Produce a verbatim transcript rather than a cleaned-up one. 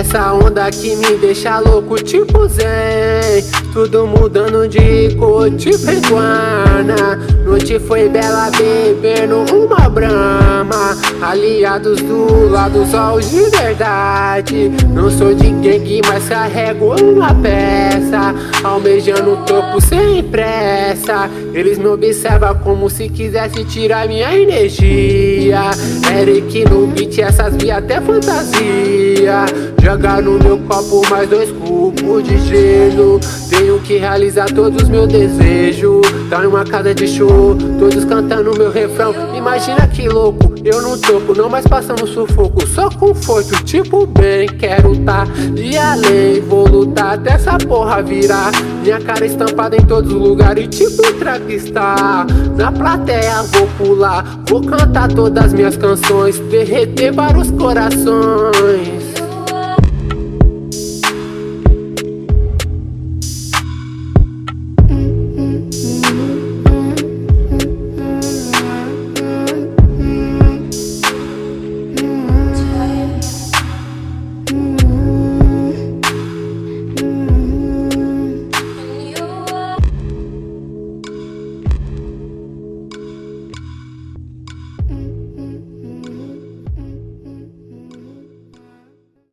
Essa onda que me deixa louco, tipo zen. Tudo mudando de cor, tipo iguana. Noite foi bela, bebendo uma brama. Aliados do lado, só os de verdade. Não sou de gangue, mas carrego uma peça. Almejando o topo sem pressa. Eles me observam como se quisesse tirar minha energia. Eric no beat, essas vi até fantasia. Joga no meu copo mais dois cubos de gelo. Tenho que realizar todos os meus desejos. Tá numa casa de show, todos cantando meu refrão. Imagina que louco, eu não toco, não mais passando sufoco. Só conforto, tipo bem, quero tá e além. Vou lutar até essa porra virar. Minha cara estampada em todos os lugares, tipo trackstar. Na plateia vou pular, vou cantar todas minhas canções, derreter para os corações.